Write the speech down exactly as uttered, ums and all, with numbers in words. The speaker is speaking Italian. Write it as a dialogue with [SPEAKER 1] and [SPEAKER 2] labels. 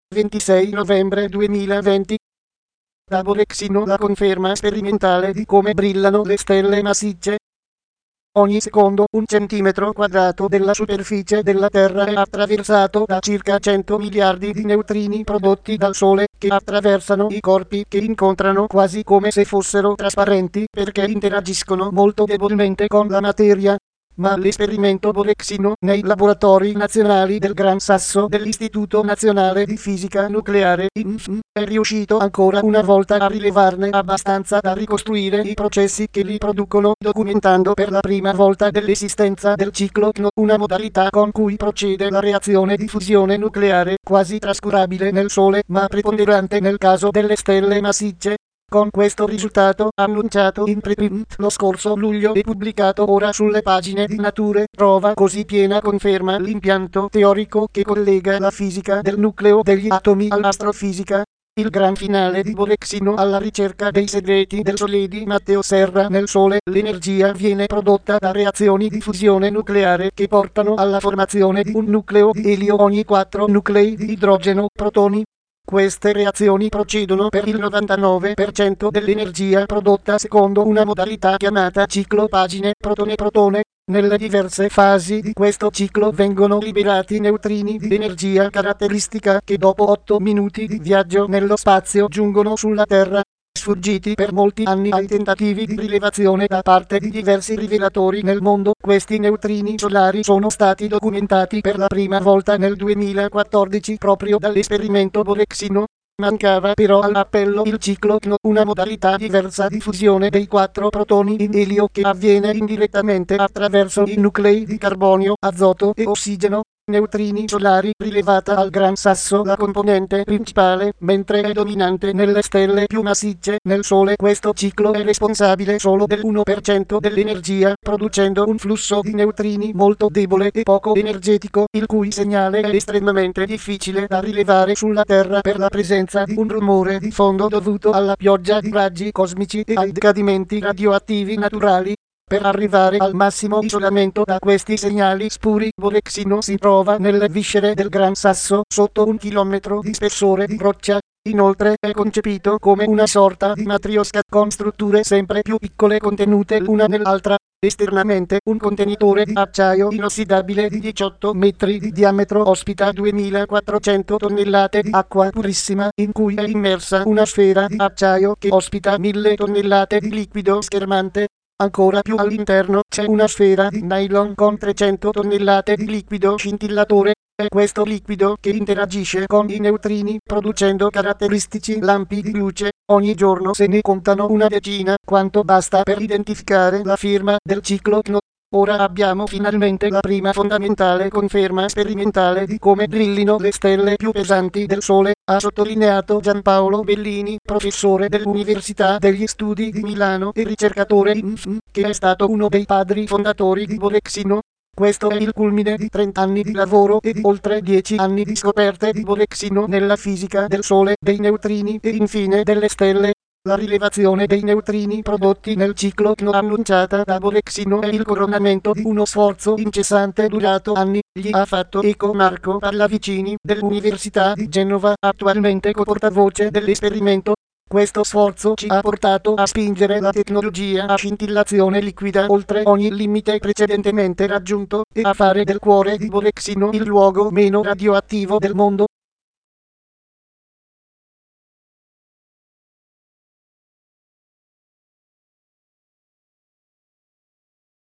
[SPEAKER 1] ventisei novembre duemilaventi. Da Bolexino la conferma sperimentale di come brillano le stelle massicce. Ogni secondo un centimetro quadrato della superficie della Terra è attraversato da circa cento miliardi di neutrini prodotti dal Sole, che attraversano i corpi che incontrano quasi come se fossero trasparenti perché interagiscono molto debolmente con la materia. Ma l'esperimento Bolexino nei laboratori nazionali del Gran Sasso dell'Istituto Nazionale di Fisica Nucleare I N F N è riuscito ancora una volta a rilevarne abbastanza da ricostruire i processi che li producono, documentando per la prima volta dell'esistenza del ciclo C N O, una modalità con cui procede la reazione di fusione nucleare, quasi trascurabile nel Sole ma preponderante nel caso delle stelle massicce. Con questo risultato, annunciato in preprint lo scorso luglio e pubblicato ora sulle pagine di Nature, trova così piena conferma l'impianto teorico che collega la fisica del nucleo degli atomi all'astrofisica. Il gran finale di Bolexino alla ricerca dei segreti del Sole di Matteo Serra. Nel Sole, l'energia viene prodotta da reazioni di fusione nucleare che portano alla formazione di un nucleo di elio ogni quattro nuclei di idrogeno, protoni. Queste reazioni procedono per il novantanove per cento dell'energia prodotta secondo una modalità chiamata ciclo pagine protone-protone. Nelle diverse fasi di questo ciclo vengono liberati neutrini di energia caratteristica che dopo otto minuti di viaggio nello spazio giungono sulla Terra. Sfuggiti per molti anni ai tentativi di rilevazione da parte di diversi rivelatori nel mondo, questi neutrini solari sono stati documentati per la prima volta nel duemilaquattordici proprio dall'esperimento Bolexino. Mancava però all'appello il ciclo C N O, una modalità diversa di fusione dei quattro protoni in elio che avviene indirettamente attraverso i nuclei di carbonio, azoto e ossigeno. Neutrini solari rilevata al Gran Sasso la componente principale, mentre è dominante nelle stelle più massicce. Nel Sole questo ciclo è responsabile solo dell'uno per cento dell'energia, producendo un flusso di neutrini molto debole e poco energetico, il cui segnale è estremamente difficile da rilevare sulla Terra per la presenza di un rumore di fondo dovuto alla pioggia di raggi cosmici e ai decadimenti radioattivi naturali. Per arrivare al massimo isolamento da questi segnali spuri, Bolexino si trova nelle viscere del Gran Sasso, sotto un chilometro di spessore di roccia. Inoltre è concepito come una sorta di matriosca con strutture sempre più piccole contenute l'una nell'altra. Esternamente un contenitore di acciaio inossidabile di diciotto metri di diametro ospita duemilaquattrocento tonnellate di acqua purissima, in cui è immersa una sfera di acciaio che ospita mille tonnellate di liquido schermante. Ancora più all'interno c'è una sfera di nylon con trecento tonnellate di liquido scintillatore. È questo liquido che interagisce con i neutrini, producendo caratteristici lampi di luce. Ogni giorno se ne contano una decina, quanto basta per identificare la firma del ciclo C N O. Ora abbiamo finalmente la prima fondamentale conferma sperimentale di come brillino le stelle più pesanti del Sole, ha sottolineato Giampaolo Bellini, professore dell'Università degli Studi di Milano e ricercatore I N F N, che è stato uno dei padri fondatori di Bolexino. Questo è il culmine di trenta anni di lavoro e di oltre dieci anni di scoperte di Bolexino nella fisica del Sole, dei neutrini e infine delle stelle. La rilevazione dei neutrini prodotti nel ciclo C N O annunciata da Bolexino è il coronamento di uno sforzo incessante durato anni. Gli ha fatto eco Marco Pallavicini dell'Università di Genova, attualmente co-portavoce dell'esperimento. Questo sforzo ci ha portato a spingere la tecnologia a scintillazione liquida oltre ogni limite precedentemente raggiunto e a fare del cuore di Bolexino il luogo meno radioattivo del mondo.